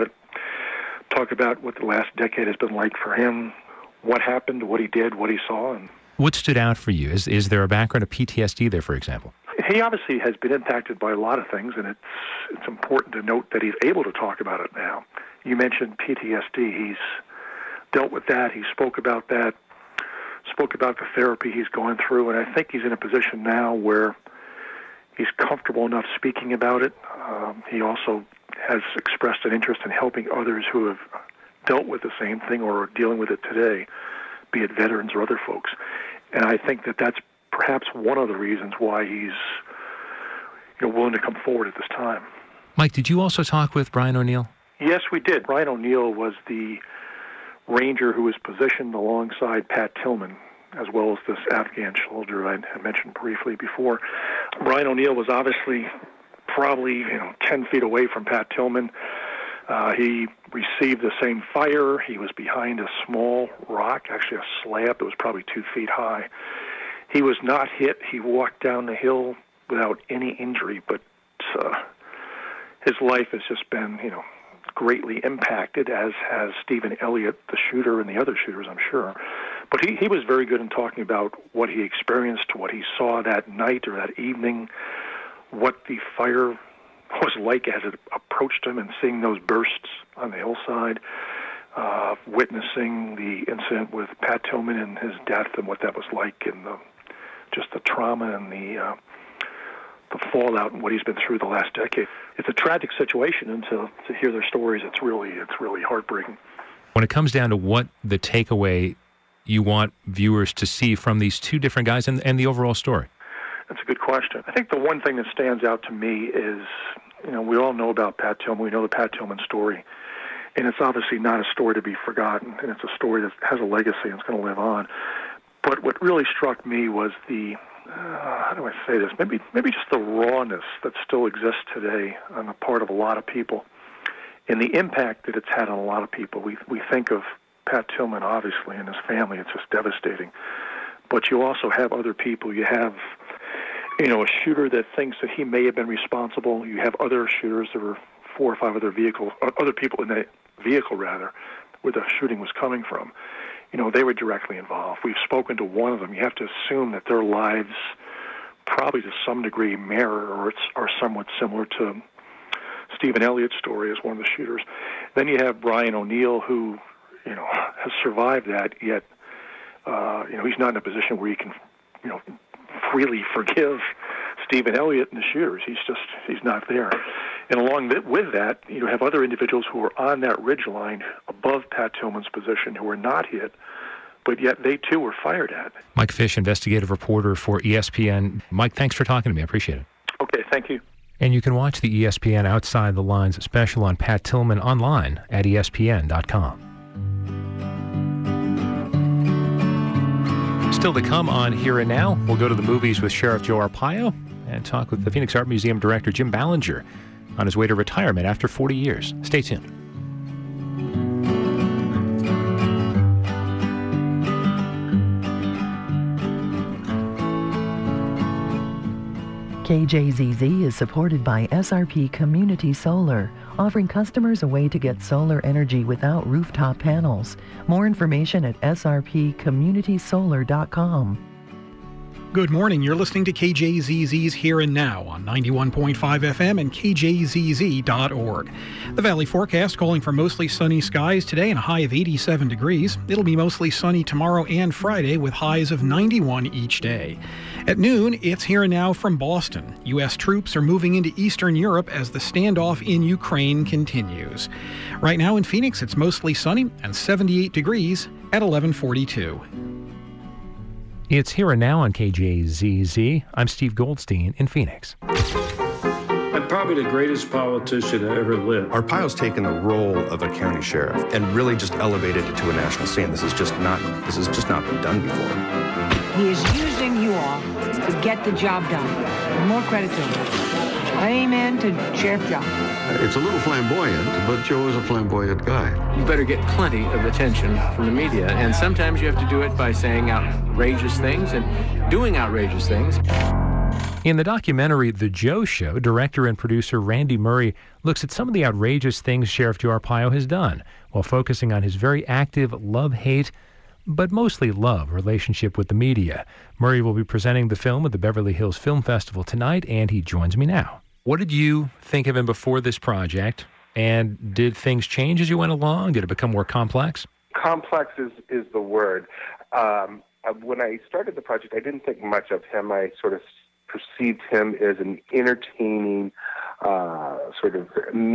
what the last decade has been like for him, what happened, what he did, what he saw. And what stood out for you? Is there a background of PTSD there, for example? He obviously has been impacted by a lot of things, and it's important to note that he's able to talk about it now. You mentioned PTSD. He's dealt with that. He spoke about that, spoke about the therapy he's going through, and I think he's in a position now where he's comfortable enough speaking about it. He also has expressed an interest in helping others who have dealt with the same thing or are dealing with it today, be it veterans or other folks. And I think that that's perhaps one of the reasons why he's willing to come forward at this time. Mike, did you also talk with Brian O'Neill? Yes, we did. Brian O'Neill was the Ranger who was positioned alongside Pat Tillman, as well as this Afghan soldier I mentioned briefly before. Brian O'Neill was obviously probably 10 feet away from Pat Tillman. He received the same fire. He was behind a small rock, actually a slab that was probably 2 feet high. He was not hit. He walked down the hill without any injury, but his life has just been, greatly impacted, as has Stephen Elliott, the shooter, and the other shooters, I'm sure. But he was very good in talking about what he experienced, what he saw that night or that evening, what the fire was like as it approached him, and seeing those bursts on the hillside, witnessing the incident with Pat Tillman and his death and what that was like, and just the trauma and the fallout and what he's been through the last decade. It's a tragic situation, and to hear their stories, it's really heartbreaking. When it comes down to what the takeaway you want viewers to see from these two different guys and the overall story? That's a good question. I think the one thing that stands out to me is, we all know about Pat Tillman. We know the Pat Tillman story, and it's obviously not a story to be forgotten, and it's a story that has a legacy and it's going to live on. But what really struck me was the, how do I say this, maybe just the rawness that still exists today on the part of a lot of people and the impact that it's had on a lot of people. We think of Pat Tillman, obviously, and his family. It's just devastating. But you also have other people. You have, a shooter that thinks that he may have been responsible. You have other shooters. There were 4 or 5 other people in the vehicle, rather, where the shooting was coming from. They were directly involved. We've spoken to one of them. You have to assume that their lives probably to some degree mirror or are somewhat similar to Stephen Elliott's story as one of the shooters. Then you have Brian O'Neill, who, has survived that, yet, he's not in a position where he can, freely forgive Stephen Elliott and the shooters. He's not there. And along with that, you have other individuals who are on that ridgeline above Pat Tillman's position who are not hit, but yet they too were fired at. Mike Fish, investigative reporter for ESPN. Mike, thanks for talking to me. I appreciate it. Okay, thank you. And you can watch the ESPN Outside the Lines special on Pat Tillman online at ESPN.com. Still to come on Here and Now, we'll go to the movies with Sheriff Joe Arpaio and talk with the Phoenix Art Museum director Jim Ballinger on his way to retirement after 40 years. Stay tuned. KJZZ is supported by SRP Community Solar, offering customers a way to get solar energy without rooftop panels. More information at srpcommunitysolar.com. Good morning. You're listening to KJZZ's Here and Now on 91.5 FM and KJZZ.org. The Valley forecast calling for mostly sunny skies today and a high of 87 degrees. It'll be mostly sunny tomorrow and Friday with highs of 91 each day. At noon, it's Here and Now from Boston. U.S. troops are moving into Eastern Europe as the standoff in Ukraine continues. Right now in Phoenix, it's mostly sunny and 78 degrees at 11:42. It's Here and Now on KJZZ. I'm Steve Goldstein in Phoenix. I'm probably the greatest politician that ever lived. Arpaio's taken the role of a county sheriff and really just elevated it to a national scene. This has just not been done before. He is using you all to get the job done. More credit to him. Amen to Sheriff Joe. It's a little flamboyant, but Joe is a flamboyant guy. You better get plenty of attention from the media, and sometimes you have to do it by saying outrageous things and doing outrageous things. In the documentary The Joe Show, director and producer Randy Murray looks at some of the outrageous things Sheriff Joe Arpaio has done, while focusing on his very active love-hate, but mostly love, relationship with the media. Murray will be presenting the film at the Beverly Hills Film Festival tonight, and he joins me now. What did you think of him before this project, and did things change as you went along? Did it become more complex? Complex is the word. When I started the project, I didn't think much of him. I sort of perceived him as an entertaining sort of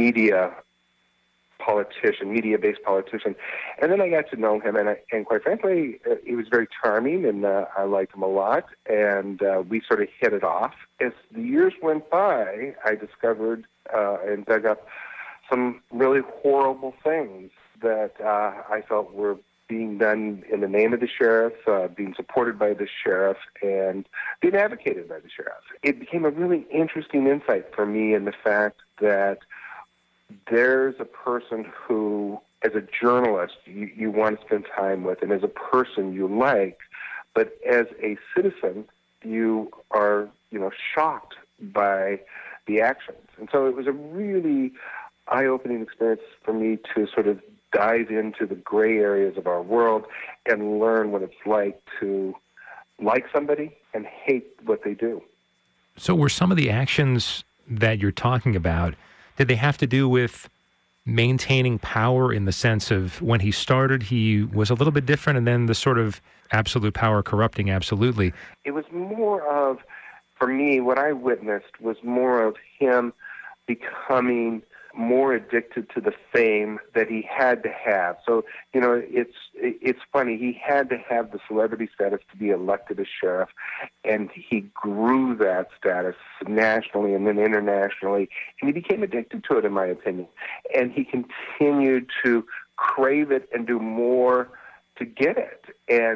media-based politician. And then I got to know him, and quite frankly, he was very charming, and I liked him a lot, and we sort of hit it off. As the years went by, I discovered and dug up some really horrible things that I felt were being done in the name of the sheriff, being supported by the sheriff, and being advocated by the sheriff. It became a really interesting insight for me in the fact that there's a person who, as a journalist, you want to spend time with, and as a person you like, but as a citizen, you are, shocked by the actions. And so it was a really eye-opening experience for me to sort of dive into the gray areas of our world and learn what it's like to like somebody and hate what they do. So were some of the actions that you're talking about, did they have to do with maintaining power in the sense of when he started, he was a little bit different, and then the sort of absolute power corrupting absolutely? It was more of, for me, what I witnessed was more of him becoming more addicted to the fame that he had to have. So, it's funny. He had to have the celebrity status to be elected as sheriff, and he grew that status nationally and then internationally, and he became addicted to it, in my opinion. And he continued to crave it and do more to get it. And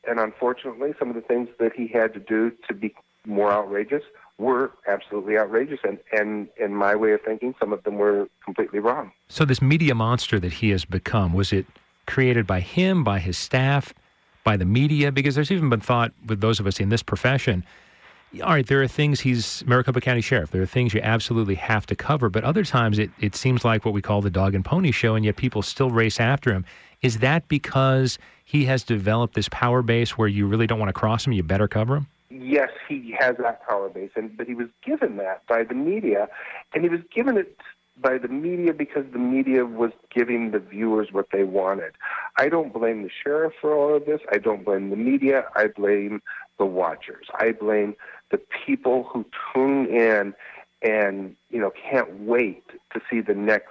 And unfortunately, some of the things that he had to do to be more outrageous were absolutely outrageous. And in my way of thinking, some of them were completely wrong. So this media monster that he has become, was it created by him, by his staff, by the media? Because there's even been thought with those of us in this profession, all right, there are things, he's Maricopa County Sheriff, there are things you absolutely have to cover, but other times it seems like what we call the dog and pony show, and yet people still race after him. Is that because he has developed this power base where you really don't want to cross him, you better cover him? Yes, he has that power base, but he was given that by the media, and he was given it by the media because the media was giving the viewers what they wanted. I don't blame the sheriff for all of this. I don't blame the media. I blame the watchers. I blame the people who tune in and, can't wait to see the next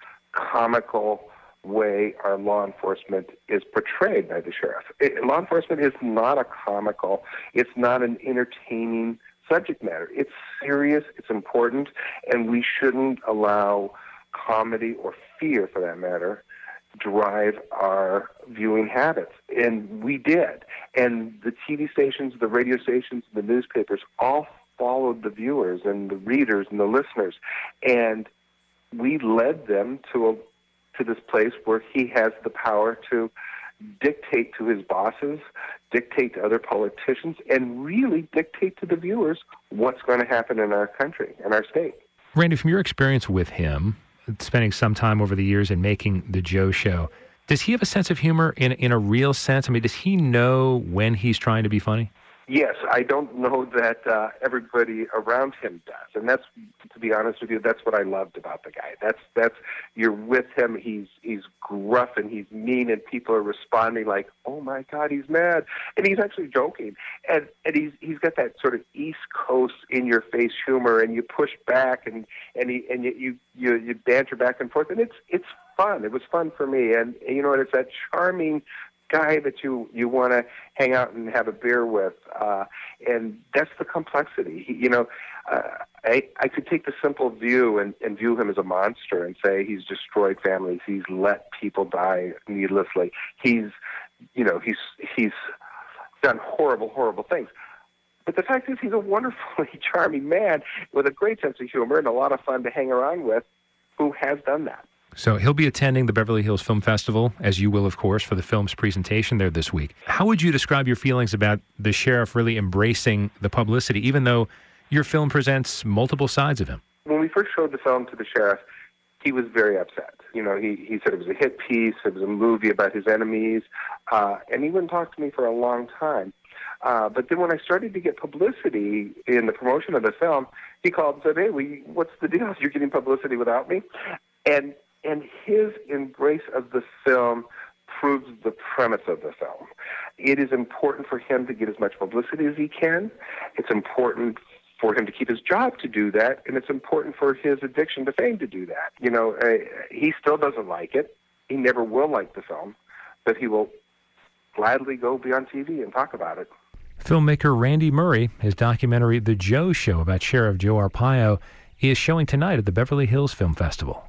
comical way our law enforcement is portrayed by the sheriff. Law enforcement is not a comical, it's not an entertaining subject matter. It's serious, it's important, and we shouldn't allow comedy or fear, for that matter, drive our viewing habits. And we did. And the TV stations, the radio stations, the newspapers all followed the viewers and the readers and the listeners. And we led them to this place where he has the power to dictate to his bosses, dictate to other politicians, and really dictate to the viewers what's going to happen in our country and our state. Randy, from your experience with him, spending some time over the years in making The Joe Show, does he have a sense of humor in a real sense? I mean, does he know when he's trying to be funny? Yes, I don't know that everybody around him does, and that's, to be honest with you, that's what I loved about the guy. That's you're with him. He's gruff and he's mean, and people are responding like, "Oh my God, he's mad," and he's actually joking, and he's got that sort of East Coast in your face humor, and you push back and you banter back and forth, and it's fun. It was fun for me, and it's that charming guy that you want to hang out and have a beer with, and that's the complexity. I could take the simple view and view him as a monster and say he's destroyed families, he's let people die needlessly, he's done horrible things. But the fact is, he's a wonderfully charming man with a great sense of humor and a lot of fun to hang around with, who has done that. So he'll be attending the Beverly Hills Film Festival, as you will, of course, for the film's presentation there this week. How would you describe your feelings about the sheriff really embracing the publicity, even though your film presents multiple sides of him? When we first showed the film to the sheriff, he was very upset. He said it was a hit piece, it was a movie about his enemies, and he wouldn't talk to me for a long time. But then when I started to get publicity in the promotion of the film, he called and said, "Hey, what's the deal? You're getting publicity without me?" And his embrace of the film proves the premise of the film. It is important for him to get as much publicity as he can. It's important for him to keep his job to do that, and it's important for his addiction to fame to do that. He still doesn't like it. He never will like the film, but he will gladly go be on TV and talk about it. Filmmaker Randy Murray, his documentary The Joe Show about Sheriff Joe Arpaio, is showing tonight at the Beverly Hills Film Festival.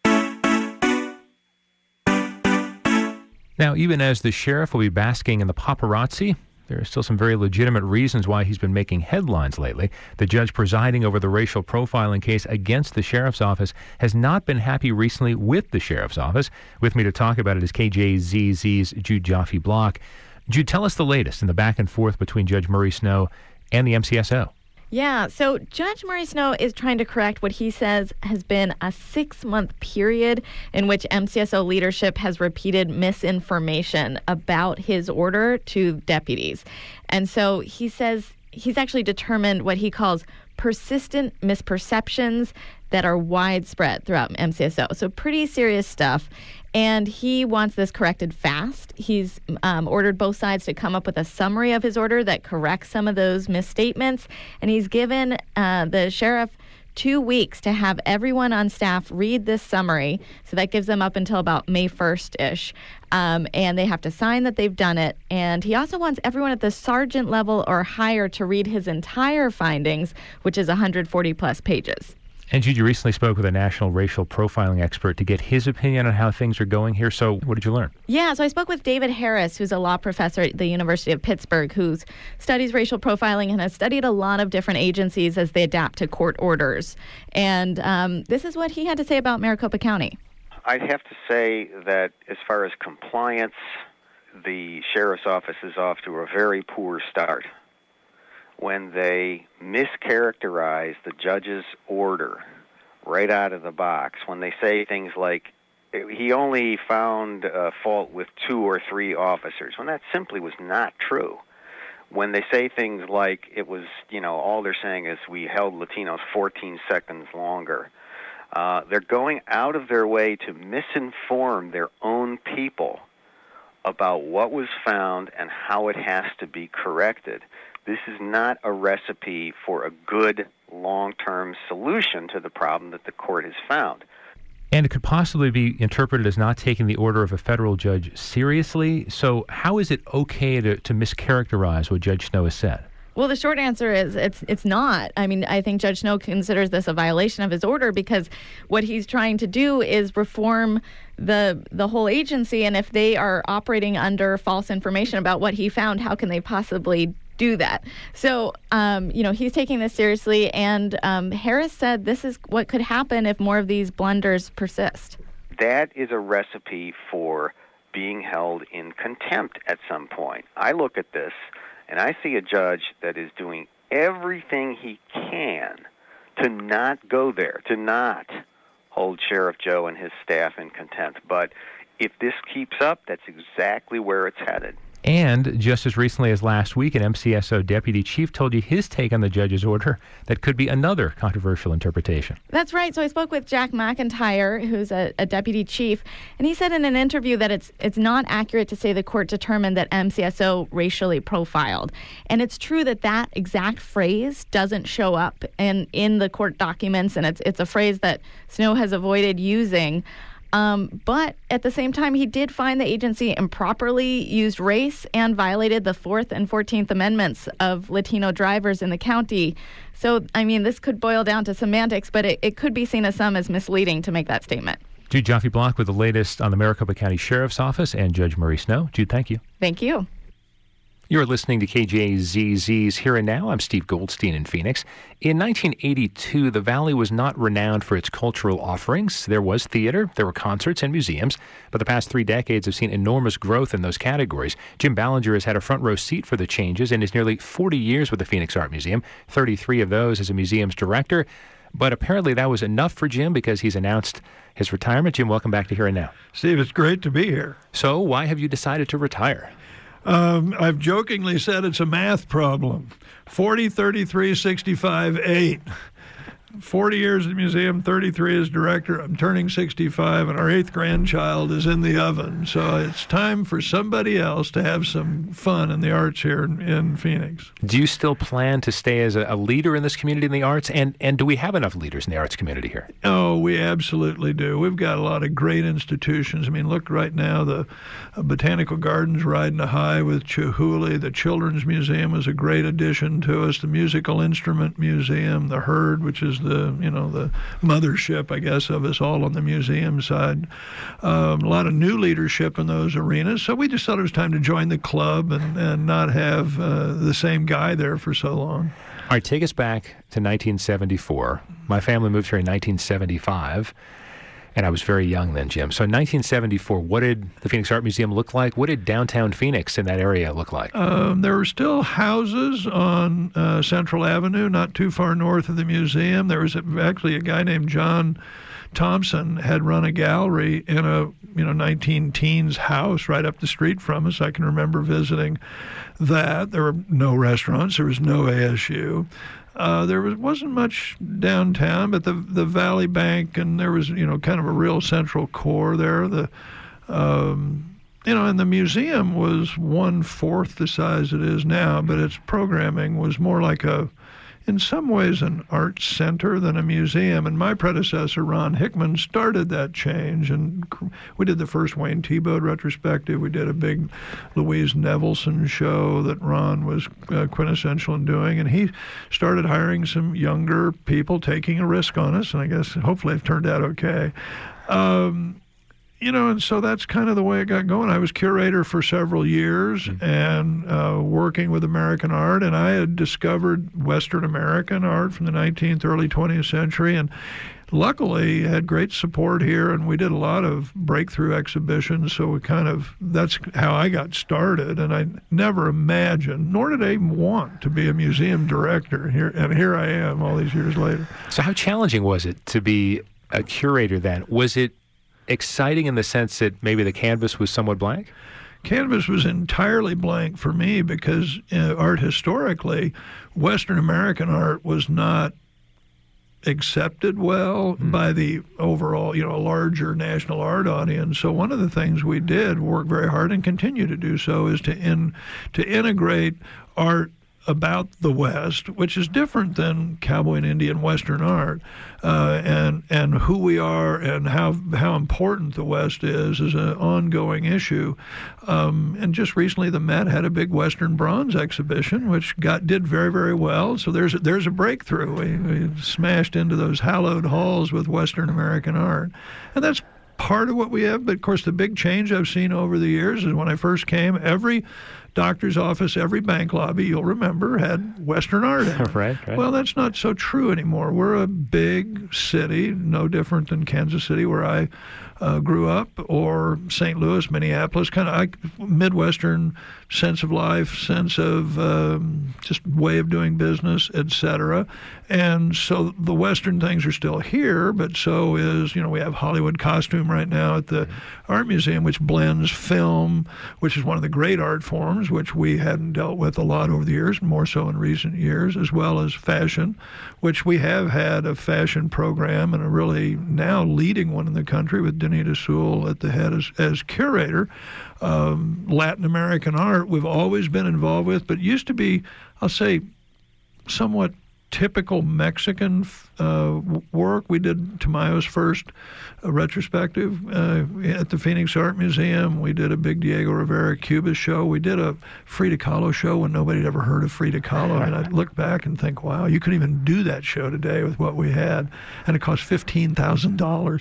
Now, even as the sheriff will be basking in the paparazzi, there are still some very legitimate reasons why he's been making headlines lately. The judge presiding over the racial profiling case against the sheriff's office has not been happy recently with the sheriff's office. With me to talk about it is KJZZ's Jude Joffe-Block. Jude, tell us the latest in the back and forth between Judge Murray Snow and the MCSO. Yeah, so Judge Murray Snow is trying to correct what he says has been a 6-month period in which MCSO leadership has repeated misinformation about his order to deputies. And so he says he's actually determined what he calls persistent misperceptions that are widespread throughout MCSO. So pretty serious stuff. And he wants this corrected fast. He's ordered both sides to come up with a summary of his order that corrects some of those misstatements. And he's given the sheriff 2 weeks to have everyone on staff read this summary. So that gives them up until about May 1st-ish. And they have to sign that they've done it. And he also wants everyone at the sergeant level or higher to read his entire findings, which is 140-plus pages. And Jude, you recently spoke with a national racial profiling expert to get his opinion on how things are going here. So what did you learn? Yeah, so I spoke with David Harris, who's a law professor at the University of Pittsburgh, who studies racial profiling and has studied a lot of different agencies as they adapt to court orders. And this is what he had to say about Maricopa County. I'd have to say that as far as compliance, the sheriff's office is off to a very poor start. When they mischaracterize the judge's order right out of the box, when they say things like, he only found fault with 2 or 3 officers, when that simply was not true. When they say things like it was, all they're saying is we held Latinos 14 seconds longer. They're going out of their way to misinform their own people about what was found and how it has to be corrected. This is not a recipe for a good long-term solution to the problem that the court has found. And it could possibly be interpreted as not taking the order of a federal judge seriously. So how is it okay to mischaracterize what Judge Snow has said? Well, the short answer is it's not. I mean, I think Judge Snow considers this a violation of his order because what he's trying to do is reform the whole agency. And if they are operating under false information about what he found, how can they possibly do that? So, he's taking this seriously. And Harris said this is what could happen if more of these blunders persist. That is a recipe for being held in contempt at some point. I look at this and I see a judge that is doing everything he can to not go there, to not hold Sheriff Joe and his staff in contempt. But if this keeps up, that's exactly where it's headed. And just as recently as last week, an MCSO deputy chief told you his take on the judge's order that could be another controversial interpretation. That's right. So I spoke with Jack McIntyre, who's a deputy chief, and he said in an interview that it's not accurate to say the court determined that MCSO racially profiled. And it's true that exact phrase doesn't show up in the court documents, and it's a phrase that Snow has avoided using. But at the same time, he did find the agency improperly used race and violated the 4th and 14th Amendments of Latino drivers in the county. So, this could boil down to semantics, but it could be seen as misleading to make that statement. Jude Joffe-Block with the latest on the Maricopa County Sheriff's Office and Judge Murray Snow. Jude, thank you. Thank you. You're listening to KJZZ's Here and Now. I'm Steve Goldstein in Phoenix. In 1982, the Valley was not renowned for its cultural offerings. There was theater, there were concerts and museums, but the past 3 decades have seen enormous growth in those categories. Jim Ballinger has had a front row seat for the changes in his nearly 40 years with the Phoenix Art Museum, 33 of those as a museum's director. But apparently that was enough for Jim because he's announced his retirement. Jim, welcome back to Here and Now. Steve, it's great to be here. So why have you decided to retire? I've jokingly said it's a math problem. 40, 33, 65, 8. 40 years at the museum, 33 as director. I'm turning 65, and our 8th grandchild is in the oven. So it's time for somebody else to have some fun in the arts here in Phoenix. Do you still plan to stay as a leader in this community in the arts? And do we have enough leaders in the arts community here? Oh, we absolutely do. We've got a lot of great institutions. Look right now, the Botanical Gardens riding a high with Chihuly. The Children's Museum is a great addition to us. The Musical Instrument Museum, the Herd, which is the mothership, I guess, of us all on the museum side. A lot of new leadership in those arenas. So we just thought it was time to join the club and not have the same guy there for so long. All right, take us back to 1974. My family moved here in 1975. And I was very young then, Jim. So in 1974, what did the Phoenix Art Museum look like? What did downtown Phoenix in that area look like? There were still houses on Central Avenue, not too far north of the museum. There was actually a guy named John Thompson had run a gallery in a 19-teens house right up the street from us. I can remember visiting that. There were no restaurants. There was no ASU. There wasn't much downtown, but the Valley Bank, and there was, kind of a real central core there. And the museum was 1/4 the size it is now, but its programming was more like in some ways an art center than a museum. And my predecessor, Ron Hickman, started that change. And we did the first Wayne Thiebaud retrospective. We did a big Louise Nevelson show that Ron was quintessential in doing. And he started hiring some younger people, taking a risk on us. And I guess hopefully it turned out okay. And so that's kind of the way it got going. I was curator for several years and working with American art, and I had discovered Western American art from the 19th, early 20th century, and luckily had great support here, and we did a lot of breakthrough exhibitions, so that's how I got started, and I never imagined, nor did I even want to be a museum director here, and here I am all these years later. So how challenging was it to be a curator then? Was it exciting in the sense that maybe the canvas was somewhat blank? Canvas was entirely blank for me because art historically, Western American art was not accepted well by the overall, larger national art audience. So one of the things we did, work very hard and continue to do so, is to integrate art about the West, which is different than cowboy and Indian Western art, and who we are and how important the West is an ongoing issue. And just recently, the Met had a big Western bronze exhibition, which did very, very well. So there's a breakthrough. We smashed into those hallowed halls with Western American art, and that's part of what we have. But of course, the big change I've seen over the years is when I first came, every doctor's office, every bank lobby, you'll remember, had Western art in it. Right. Well, that's not so true anymore. We're a big city, no different than Kansas City, where I grew up, or St. Louis, Minneapolis, kind of Midwestern sense of life, sense of just way of doing business, etc. And so the Western things are still here, but so is, we have Hollywood Costume right now at the Art Museum, which blends film, which is one of the great art forms, which we hadn't dealt with a lot over the years, more so in recent years, as well as fashion, which we have had a fashion program and a really now leading one in the country with Danita Sewell at the head as curator. Latin American art we've always been involved with, but used to be, I'll say, somewhat typical Mexican work. We did Tamayo's first retrospective at the Phoenix Art Museum. We did a big Diego Rivera Cuba show. We did a Frida Kahlo show when nobody had ever heard of Frida Kahlo. And I look back and think, wow, you couldn't even do that show today with what we had. And it cost $15,000.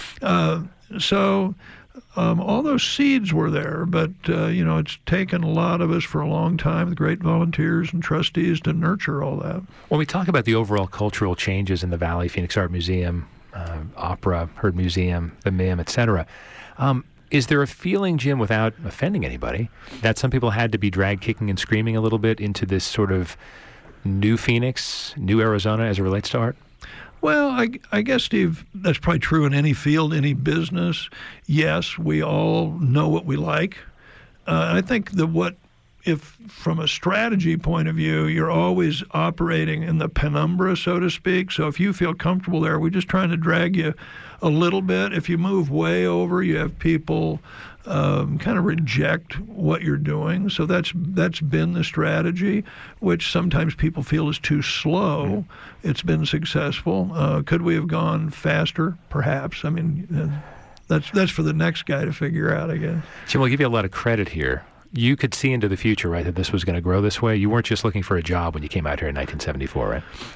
All those seeds were there, but, it's taken a lot of us for a long time, the great volunteers and trustees, to nurture all that. When we talk about the overall cultural changes in the Valley, Phoenix Art Museum, Opera, Heard Museum, the MIM, etc., is there a feeling, Jim, without offending anybody, that some people had to be dragged kicking and screaming a little bit into this sort of new Phoenix, new Arizona as it relates to art? Well, I guess, Steve, that's probably true in any field, any business. Yes, we all know what we like. And I think if from a strategy point of view, you're always operating in the penumbra, so to speak. So if you feel comfortable there, we're just trying to drag you a little bit. If you move way over, you have people kind of reject what you're doing. So that's been the strategy, which sometimes people feel is too slow. It's been successful. Could we have gone faster? Perhaps. I mean, that's for the next guy to figure out, I guess. Jim, we'll give you a lot of credit here. You could see into the future, right, that this was going to grow this way? You weren't just looking for a job when you came out here in 1974,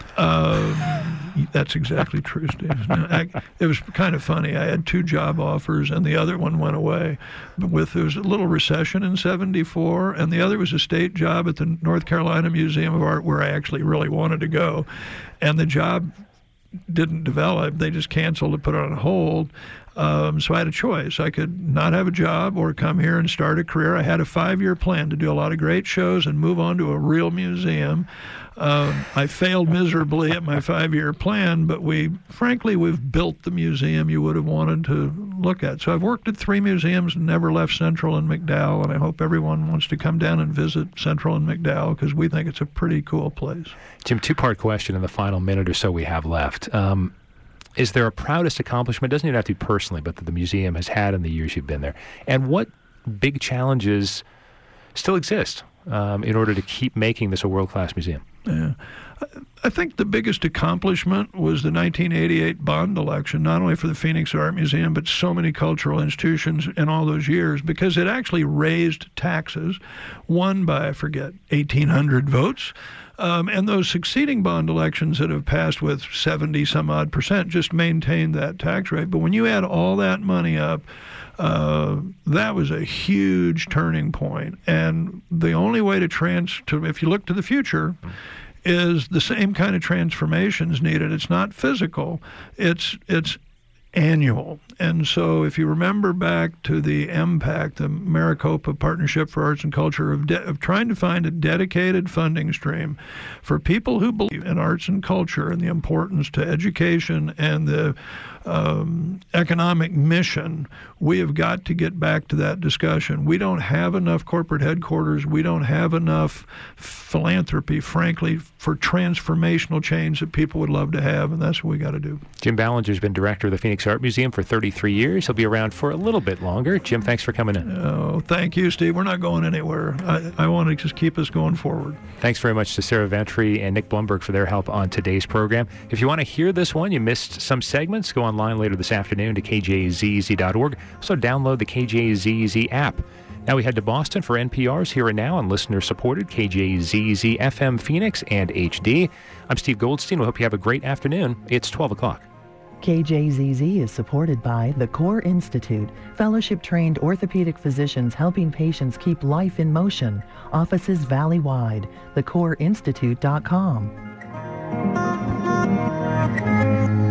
right? That's exactly true, Steve. It was kind of funny. I had 2 job offers, and the other one went away. There was a little recession in 74, and the other was a state job at the North Carolina Museum of Art, where I actually really wanted to go. And the job didn't develop. They just canceled it, put it on hold. So I had a choice. I could not have a job or come here and start a career. I had a 5-year plan to do a lot of great shows and move on to a real museum. I failed miserably at my 5-year plan, but we've built the museum you would have wanted to look at. So I've worked at 3 museums and never left Central and McDowell, and I hope everyone wants to come down and visit Central and McDowell because we think it's a pretty cool place. Jim, 2-part question in the final minute or so we have left. Is there a proudest accomplishment, doesn't even have to be personally, but that the museum has had in the years you've been there? And what big challenges still exist in order to keep making this a world-class museum? Yeah. I think the biggest accomplishment was the 1988 bond election, not only for the Phoenix Art Museum, but so many cultural institutions in all those years, because it actually raised taxes, won by, I forget, 1,800 votes. And those succeeding bond elections that have passed with 70-some-odd% just maintained that tax rate. But when you add all that money up, that was a huge turning point. And the only way to if you look to the future, is the same kind of transformations needed. It's not physical, it's annual. And so if you remember back to the MPAC, the Maricopa Partnership for Arts and Culture, of trying to find a dedicated funding stream for people who believe in arts and culture and the importance to education and the economic mission, we have got to get back to that discussion. We don't have enough corporate headquarters. We don't have enough philanthropy, frankly, for transformational change that people would love to have, and that's what we got to do. Jim Ballinger's been director of the Phoenix Art Museum for 33 years. He'll be around for a little bit longer. Jim, thanks for coming in. Oh, thank you, Steve. We're not going anywhere. I want to just keep us going forward. Thanks very much to Sarah Ventry and Nick Blumberg for their help on today's program. If you want to hear this one, you missed some segments, go online later this afternoon to kjzz.org. So download the KJZZ app. Now we head to Boston for NPR's Here and Now on listener-supported KJZZ FM Phoenix and HD. I'm Steve Goldstein. We hope you have a great afternoon. It's 12 o'clock. KJZZ is supported by the Core Institute, fellowship-trained orthopedic physicians helping patients keep life in motion. Offices valley-wide. thecoreinstitute.com.